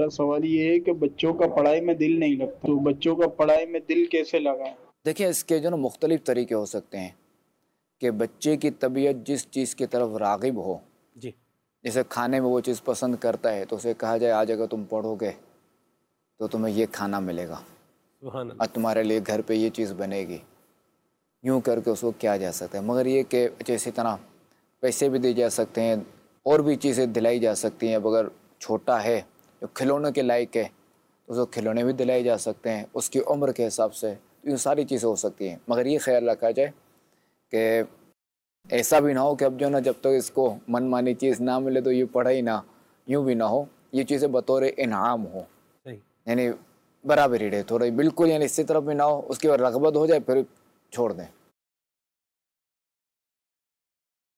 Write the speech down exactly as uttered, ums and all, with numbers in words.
मेरा सवाल ये है कि बच्चों का पढ़ाई में दिल नहीं लगता, तो बच्चों का पढ़ाई में दिल कैसे लगाएँ? देखिए, इसके जो ना मुख्तलिफ़ तरीके हो सकते हैं कि बच्चे की तबीयत जिस चीज़ की तरफ राग़िब हो, जी। जैसे खाने में वो चीज़ पसंद करता है, तो उसे कहा जाए आज अगर तुम पढ़ोगे, तो तुम्हें ये खाना मिलेगा, सुभान आज अल्लाह। तुम्हारे लिए घर पे ये चीज़ बनेगी। यूँ करके उसको किया जा सकता है। मगर ये कि जैसे तरह पैसे भी दिए जा सकते हैं और भी चीज़ें दिलाई जा सकती हैं। अब अगर छोटा है, जो खिलौने के लायक है, तो उसको खिलौने भी दिलाए जा सकते हैं उसकी उम्र के हिसाब से। तो ये सारी चीज़ें हो सकती हैं। मगर ये ख़्याल रखा जाए कि ऐसा भी ना हो कि अब जो है ना जब तक इसको मनमानी चीज़ ना मिले तो ये पढ़े ही ना, यूँ भी ना हो। ये चीज़ें बतौर इनाम हो, सही। यानी बराबरी रहे थोड़ी, बिल्कुल यानी इसी तरफ भी ना हो, उसकी ओर रग़बत हो जाए फिर छोड़ दें।